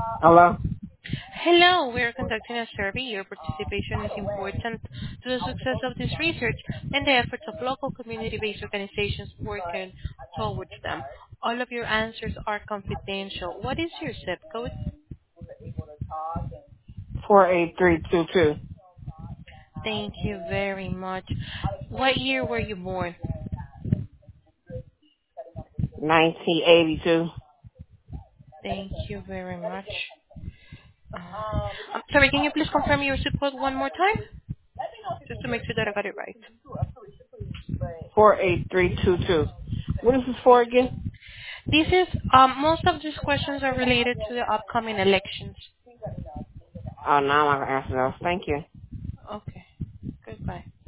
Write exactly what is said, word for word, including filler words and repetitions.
Hello? Hello, we are conducting a survey. Your participation is important to the success of this research and the efforts of local community-based organizations working towards them. All of your answers are confidential. What is your zip code? four eight three two two. Thank you very much. What year were you born? nineteen eighty-two. Thank you very much. Uh, I'm sorry, can you please confirm your zip code one more time? Just to make sure that I got it right. four eight three two two. What is this for again? This is, um, most of these questions are related to the upcoming elections. Oh, now I can answer those. Thank you. Okay. Goodbye.